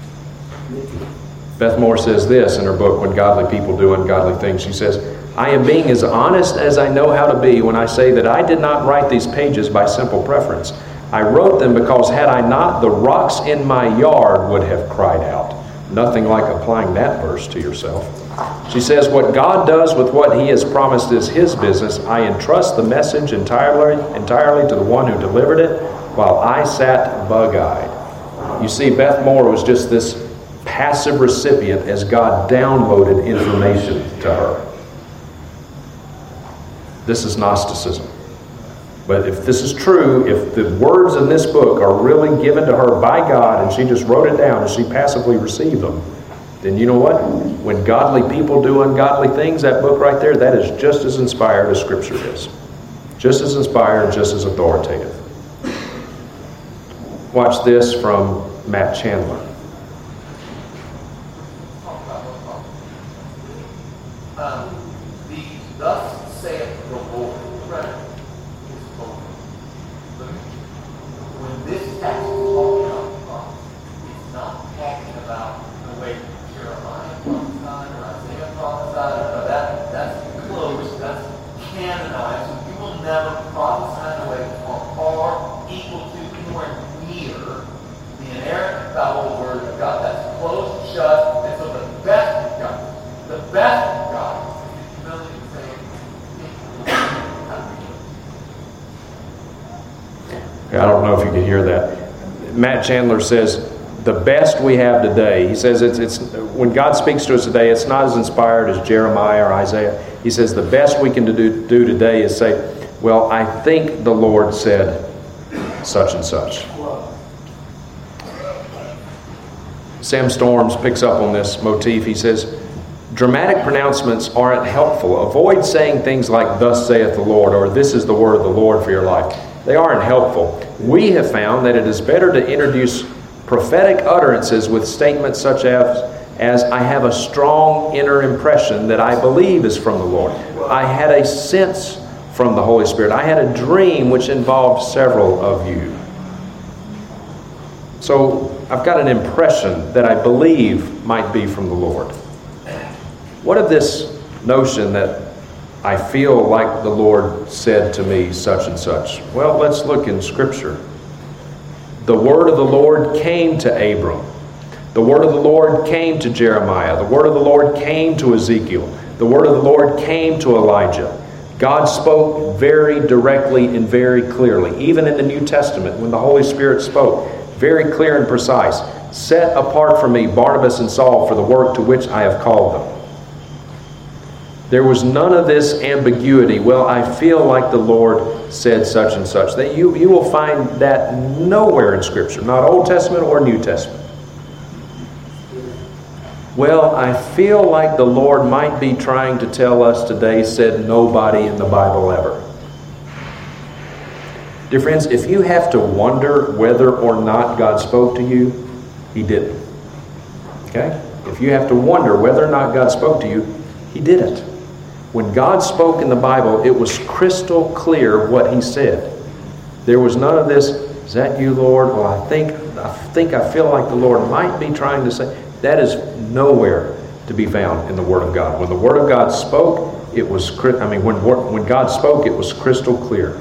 Beth Moore says this in her book, When Godly People Do Ungodly Things. She says, I am being as honest as I know how to be when I say that I did not write these pages by simple preference. I wrote them because had I not, the rocks in my yard would have cried out. Nothing like applying that verse to yourself. She says, what God does with what he has promised is his business. I entrust the message entirely, entirely to the one who delivered it while I sat bug-eyed. You see, Beth Moore was just this passive recipient as God downloaded information to her. This is Gnosticism. But if this is true, if the words in this book are really given to her by God and she just wrote it down and she passively received them, then you know what? When godly people do ungodly things, that book right there, that is just as inspired as Scripture is. Just as inspired, just as authoritative. Watch this from Matt Chandler. Um, the thus saith the Lord. Right. When this text is talking about, it's not talking about the way Jeremiah prophesied or Isaiah prophesied. Or that, that's closed, that's canonized. So you will never prophesy in a way or equal to anywhere near the inerrant infallible word of God. That's closed, shut, and so the best of God, the best of God is humility and saying, I don't know if you can hear that. Matt Chandler says, the best we have today, he says it's it's when God speaks to us today, it's not as inspired as Jeremiah or Isaiah. He says the best we can do, do today is say, well, I think the Lord said such and such. Sam Storms picks up on this motif. He says, dramatic pronouncements aren't helpful. Avoid saying things like, thus saith the Lord, or this is the word of the Lord for your life. They aren't helpful. We have found that it is better to introduce prophetic utterances with statements such as, as I have a strong inner impression that I believe is from the Lord. I had a sense from the Holy Spirit. I had a dream which involved several of you. So I've got an impression that I believe might be from the Lord. What of this notion that I feel like the Lord said to me such and such? Well, let's look in Scripture. The word of the Lord came to Abram. The word of the Lord came to Jeremiah. The word of the Lord came to Ezekiel. The word of the Lord came to Elijah. God spoke very directly and very clearly. Even in the New Testament, when the Holy Spirit spoke, very clear and precise. Set apart for me Barnabas and Saul for the work to which I have called them. There was none of this ambiguity. Well, I feel like the Lord said such and such. That you, you will find that nowhere in Scripture, not Old Testament or New Testament. Well, I feel like the Lord might be trying to tell us today, said nobody in the Bible ever. Dear friends, if you have to wonder whether or not God spoke to you, He didn't. Okay? If you have to wonder whether or not God spoke to you, He didn't. When God spoke in the Bible, it was crystal clear what He said. There was none of this, is that you, Lord? Well, I think, I think I feel like the Lord might be trying to say. That is nowhere to be found in the Word of God. When the Word of God spoke, it was, I mean, when, when God spoke, it was crystal clear.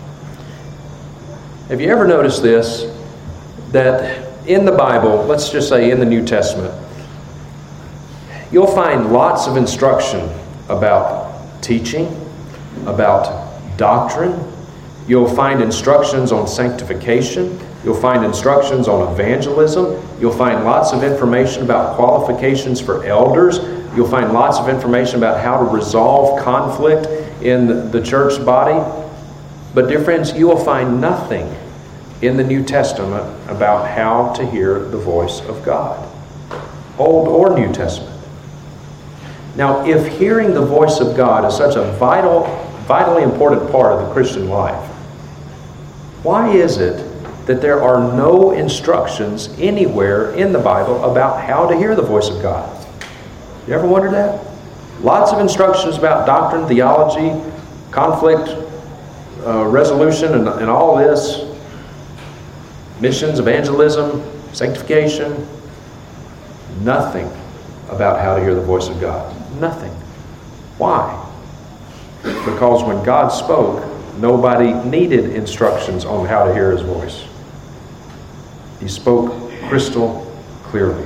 Have you ever noticed this? That in the Bible, let's just say in the New Testament, you'll find lots of instruction about teaching, about doctrine. You'll find instructions on sanctification. You'll find instructions on evangelism. You'll find lots of information about qualifications for elders. You'll find lots of information about how to resolve conflict in the church body. But dear friends, you will find nothing in the New Testament about how to hear the voice of God, Old or New Testament. Now, if hearing the voice of God is such a vital, vitally important part of the Christian life, why is it that there are no instructions anywhere in the Bible about how to hear the voice of God? You ever wondered that? Lots of instructions about doctrine, theology, conflict, uh, resolution, and, and all this. Missions, evangelism, sanctification. Nothing about how to hear the voice of God. Nothing. Why? Because when God spoke, nobody needed instructions on how to hear His voice. He spoke crystal clearly.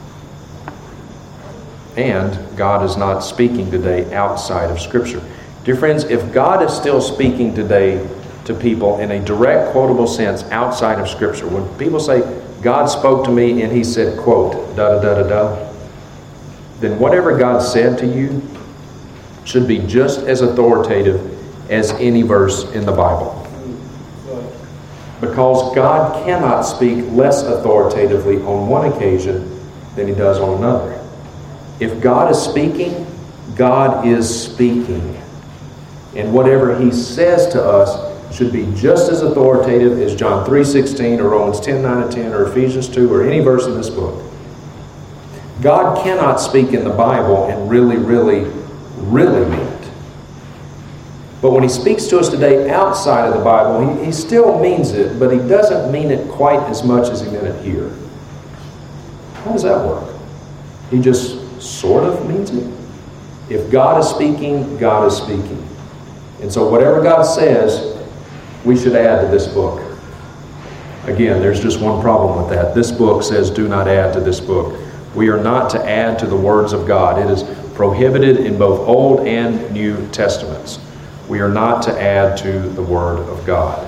And God is not speaking today outside of Scripture. Dear friends, if God is still speaking today to people in a direct, quotable sense outside of Scripture, when people say, God spoke to me and He said, quote, da-da-da-da-da, then whatever God said to you should be just as authoritative as any verse in the Bible. Because God cannot speak less authoritatively on one occasion than He does on another. If God is speaking, God is speaking. And whatever He says to us should be just as authoritative as John three sixteen or Romans ten nine and ten or Ephesians two or any verse in this book. God cannot speak in the Bible and really, really, really mean it. But when He speaks to us today outside of the Bible, He, he still means it, but He doesn't mean it quite as much as He meant it here. How does that work? He just sort of means it. If God is speaking, God is speaking. And so whatever God says, we should add to this book. Again, there's just one problem with that. This book says do not add to this book. We are not to add to the words of God. It is prohibited in both Old and New Testaments. We are not to add to the Word of God.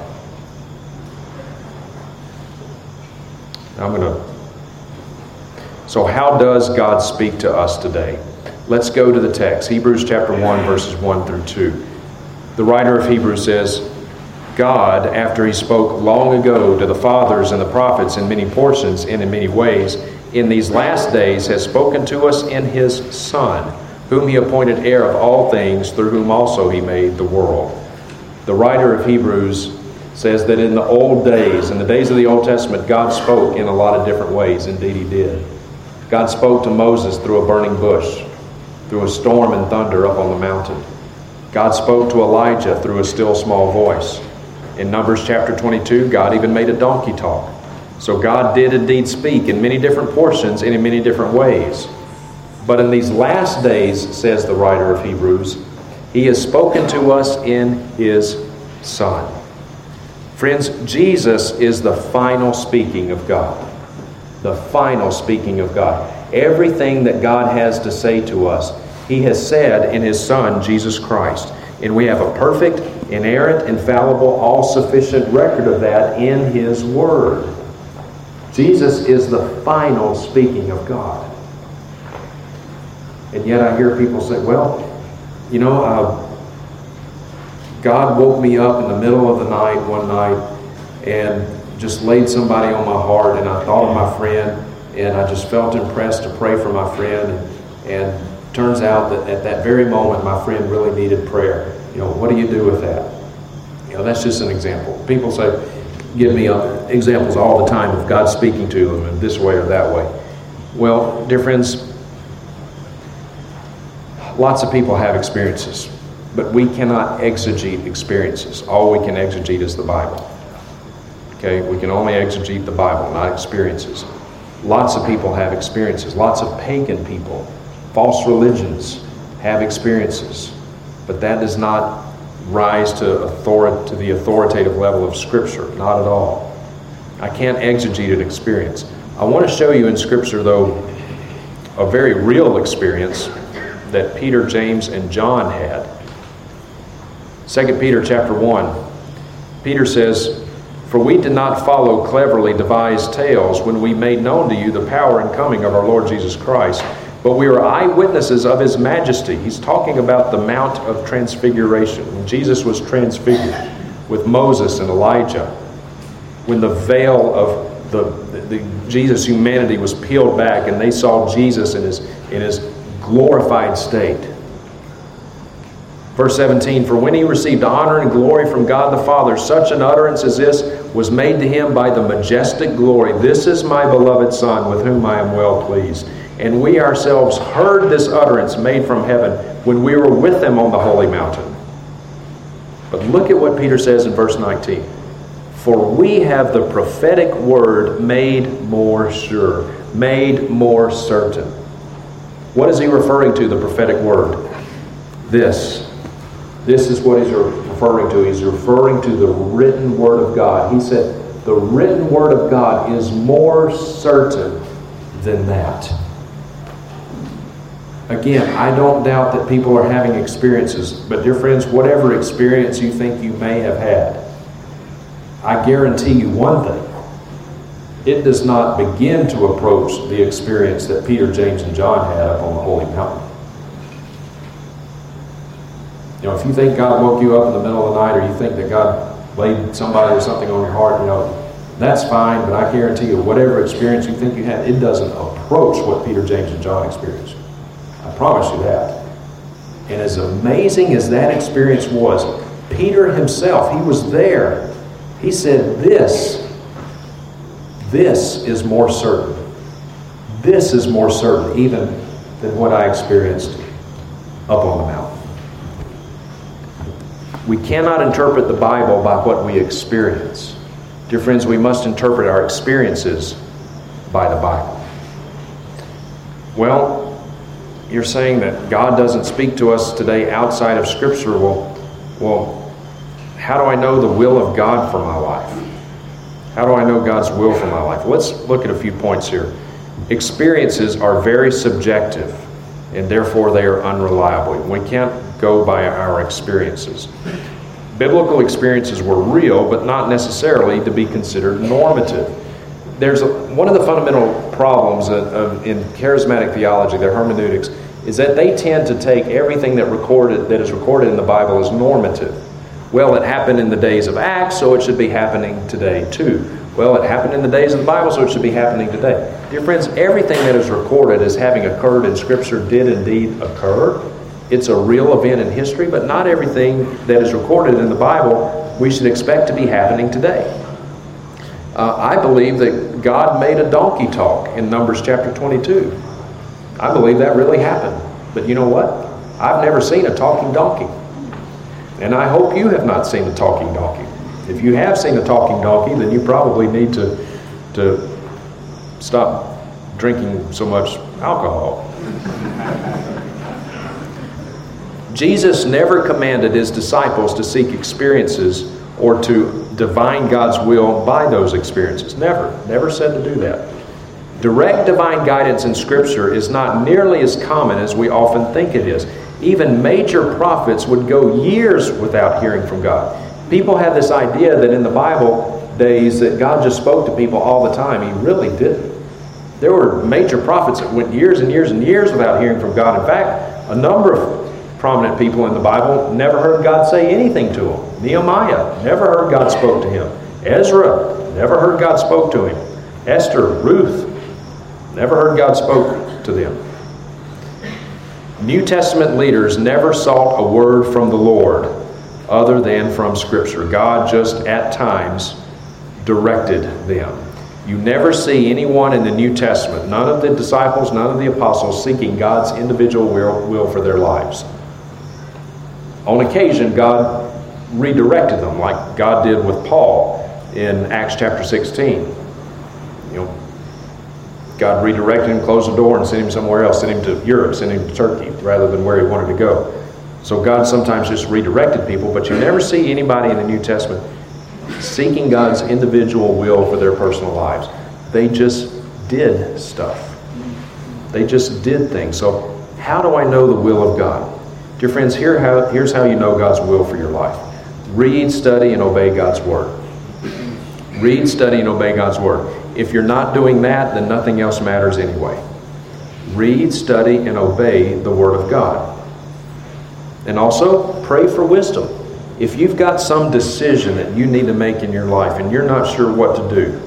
Now I'm going to... So how does God speak to us today? Let's go to the text. Hebrews chapter one, verses one through two. The writer of Hebrews says, God, after He spoke long ago to the fathers and the prophets in many portions and in many ways, in these last days has spoken to us in His Son, whom He appointed heir of all things, through whom also He made the world. The writer of Hebrews says that in the old days, in the days of the Old Testament, God spoke in a lot of different ways. Indeed, He did. God spoke to Moses through a burning bush, through a storm and thunder up on the mountain. God spoke to Elijah through a still small voice. In Numbers chapter twenty-two, God even made a donkey talk. So God did indeed speak in many different portions and in many different ways. But in these last days, says the writer of Hebrews, He has spoken to us in His Son. Friends, Jesus is the final speaking of God. The final speaking of God. Everything that God has to say to us, He has said in His Son, Jesus Christ. And we have a perfect, inerrant, infallible, all-sufficient record of that in His Word. Jesus is the final speaking of God. And yet I hear people say, well, you know, uh, God woke me up in the middle of the night one night and just laid somebody on my heart, and I thought of my friend, and I just felt impressed to pray for my friend. And, and turns out that at that very moment, my friend really needed prayer. You know, what do you do with that? You know, that's just an example. People say, give me uh, examples all the time of God speaking to them in this way or that way. Well, dear friends, lots of people have experiences, but we cannot exegete experiences. All we can exegete is the Bible. Okay, we can only exegete the Bible, not experiences. Lots of people have experiences. Lots of pagan people, false religions have experiences, but that does not rise to author- to the authoritative level of Scripture, not at all. I can't exegete an experience. I want to show you in Scripture, though, a very real experience that Peter, James, and John had. Second Peter chapter one, Peter says, "For we did not follow cleverly devised tales when we made known to you the power and coming of our Lord Jesus Christ, but we are eyewitnesses of His majesty." He's talking about the Mount of Transfiguration, when Jesus was transfigured with Moses and Elijah, when the veil of the, the, the Jesus' humanity was peeled back and they saw Jesus in his, in his glorified state. Verse seventeen, "For when He received honor and glory from God the Father, such an utterance as this was made to Him by the majestic glory, 'This is my beloved Son, with whom I am well pleased.' And we ourselves heard this utterance made from heaven when we were with them on the holy mountain." But look at what Peter says in verse nineteen. "For we have the prophetic word made more sure," made more certain. What is he referring to, the prophetic word? This. This is what he's referring to. He's referring to the written word of God. He said, the written word of God is more certain than that. Again, I don't doubt that people are having experiences, but dear friends, whatever experience you think you may have had, I guarantee you one thing. It does not begin to approach the experience that Peter, James, and John had up on the holy mountain. You know, if you think God woke you up in the middle of the night, or you think that God laid somebody or something on your heart, you know, that's fine, but I guarantee you, whatever experience you think you had, it doesn't approach what Peter, James, and John experienced. I promise you that. And as amazing as that experience was, Peter himself, he was there. He said, this, this is more certain. This is more certain even than what I experienced up on the mountain. We cannot interpret the Bible by what we experience. Dear friends, we must interpret our experiences by the Bible. Well, you're saying that God doesn't speak to us today outside of Scripture. Well, well, how do I know the will of God for my life? How do I know God's will for my life? Let's look at a few points here. Experiences are very subjective, and therefore they are unreliable. We can't go by our experiences. Biblical experiences were real, but not necessarily to be considered normative. There's a, one of the fundamental problems of, of, in charismatic theology, their hermeneutics, is that they tend to take everything that recorded that is recorded in the Bible as normative. Well, it happened in the days of Acts, so it should be happening today too. Well, it happened in the days of the Bible, so it should be happening today. Dear friends, everything that is recorded as having occurred in Scripture did indeed occur. It's a real event in history, but not everything that is recorded in the Bible we should expect to be happening today. Uh, I believe that God made a donkey talk in Numbers chapter twenty-two. I believe that really happened. But you know what? I've never seen a talking donkey. And I hope you have not seen a talking donkey. If you have seen a talking donkey, then you probably need to, to stop drinking so much alcohol. Jesus never commanded His disciples to seek experiences or to divine God's will by those experiences. Never. Never said to do that. Direct divine guidance in Scripture is not nearly as common as we often think it is. Even major prophets would go years without hearing from God. People have this idea that in the Bible days that God just spoke to people all the time. He really didn't. There were major prophets that went years and years and years without hearing from God. In fact, a number of prominent people in the Bible never heard God say anything to them. Nehemiah, never heard God spoke to him. Ezra, never heard God spoke to him. Esther, Ruth, Never heard God spoke to them. New Testament leaders never sought a word from the Lord other than from Scripture. God just at times directed them. You never see anyone in the New Testament, none of the disciples, none of the apostles, seeking God's individual will, will for their lives. On occasion, God redirected them, like God did with Paul in Acts chapter sixteen. You know, God redirected him, closed the door, and sent him somewhere else, sent him to Europe, sent him to Turkey, rather than where he wanted to go. So God sometimes just redirected people, but you never see anybody in the New Testament seeking God's individual will for their personal lives. They just did stuff. They just did things. So how do I know the will of God? Dear friends, here how, here's how you know God's will for your life. Read, study, and obey God's Word. Read, study, and obey God's Word. If you're not doing that, then nothing else matters anyway. Read, study, and obey the Word of God. And also, pray for wisdom. If you've got some decision that you need to make in your life and you're not sure what to do,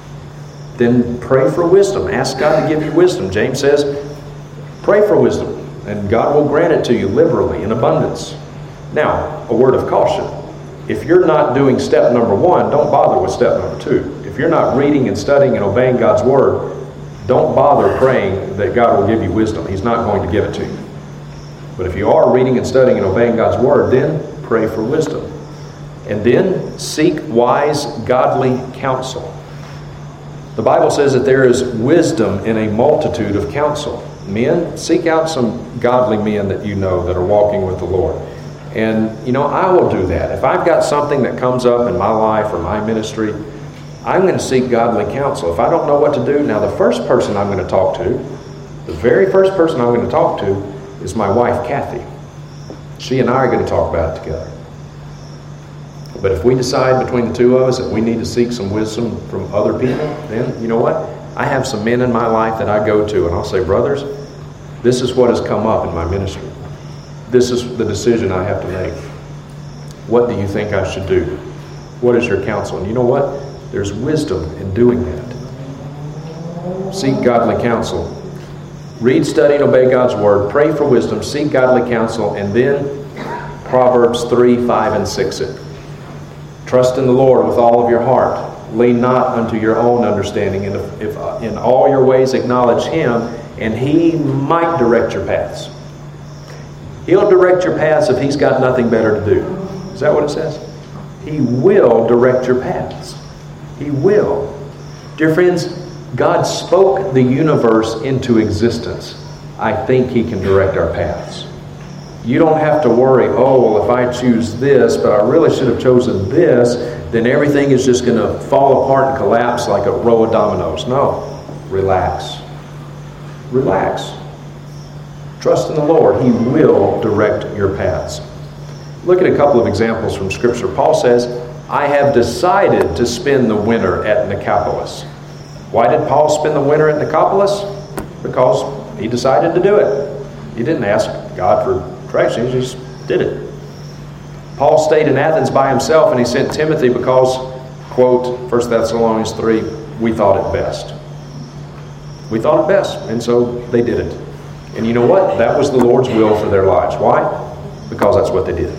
then pray for wisdom. Ask God to give you wisdom. James says, pray for wisdom, and God will grant it to you liberally in abundance. Now, a word of caution. If you're not doing step number one, don't bother with step number two. If you're not reading and studying and obeying God's Word, don't bother praying that God will give you wisdom. He's not going to give it to you. But if you are reading and studying and obeying God's Word, then pray for wisdom. And then seek wise, godly counsel. The Bible says that there is wisdom in a multitude of counsel. Men, seek out some godly men that you know that are walking with the Lord. And, you know, I will do that. If I've got something that comes up in my life or my ministry, I'm going to seek godly counsel. If I don't know what to do, now the first person I'm going to talk to, the very first person I'm going to talk to is my wife, Kathy. She and I are going to talk about it together. But if we decide between the two of us that we need to seek some wisdom from other people, then, you know what? I have some men in my life that I go to, and I'll say, brothers, this is what has come up in my ministry. This is the decision I have to make. What do you think I should do? What is your counsel? And you know what? There's wisdom in doing that. Seek godly counsel. Read, study, and obey God's Word. Pray for wisdom. Seek godly counsel. And then Proverbs three, five, and six it. Trust in the Lord with all of your heart. Lean not unto your own understanding. And if, if uh, in all your ways acknowledge Him, and He might direct your paths. He'll direct your paths if He's got nothing better to do. Is that what it says? He will direct your paths. He will. Dear friends, God spoke the universe into existence. I think He can direct our paths. You don't have to worry, oh, well, if I choose this, but I really should have chosen this, then everything is just going to fall apart and collapse like a row of dominoes. No. Relax. Relax. Trust in the Lord. He will direct your paths. Look at a couple of examples from Scripture. Paul says, I have decided to spend the winter at Nicopolis. Why did Paul spend the winter at Nicopolis? Because he decided to do it. He didn't ask God for directions, he just did it. Paul stayed in Athens by himself, and he sent Timothy because, quote, First Thessalonians three, we thought it best. We thought it best, and so they did it. And you know what? That was the Lord's will for their lives. Why? Because that's what they did.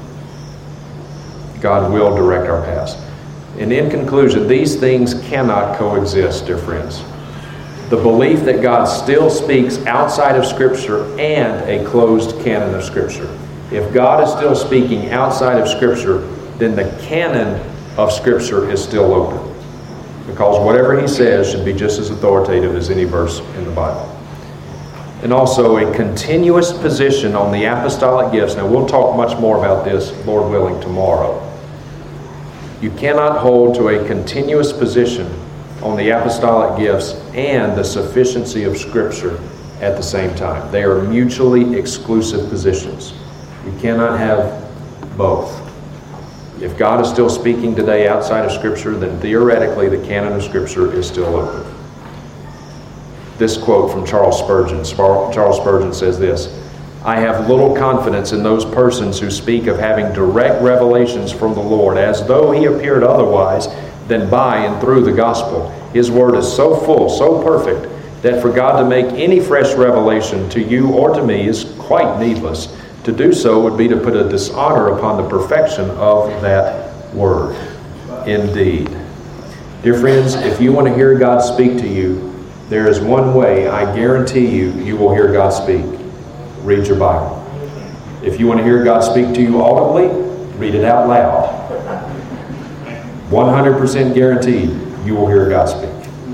God will direct our paths. And in conclusion, these things cannot coexist, dear friends. The belief that God still speaks outside of Scripture and a closed canon of Scripture. If God is still speaking outside of Scripture, then the canon of Scripture is still open. Because whatever He says should be just as authoritative as any verse in the Bible. And also a continuous position on the apostolic gifts. Now we'll talk much more about this, Lord willing, tomorrow. You cannot hold to a continuous position on the apostolic gifts and the sufficiency of Scripture at the same time. They are mutually exclusive positions. You cannot have both. If God is still speaking today outside of Scripture, then theoretically the canon of Scripture is still open. This quote from Charles Spurgeon. Charles Spurgeon says this, I have little confidence in those persons who speak of having direct revelations from the Lord, as though He appeared otherwise than by and through the gospel. His word is so full, so perfect, that for God to make any fresh revelation to you or to me is quite needless. To do so would be to put a dishonor upon the perfection of that word. Indeed. Dear friends, if you want to hear God speak to you, there is one way I guarantee you you will hear God speak. Read your Bible. If you want to hear God speak to you audibly, read it out loud. one hundred percent guaranteed you will hear God speak.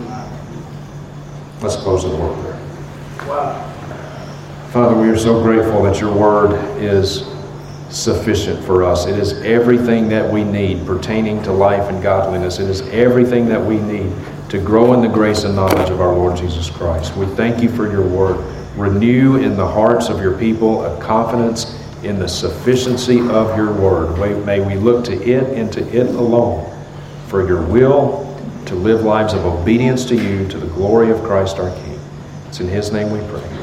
Let's close in word prayer. Wow. Father, we are so grateful that your word is sufficient for us. It is everything that we need pertaining to life and godliness. It is everything that we need to grow in the grace and knowledge of our Lord Jesus Christ. We thank you for your word. Renew in the hearts of your people a confidence in the sufficiency of your word. May we look to it and to it alone for your will to live lives of obedience to you to the glory of Christ our King. It's in his name we pray.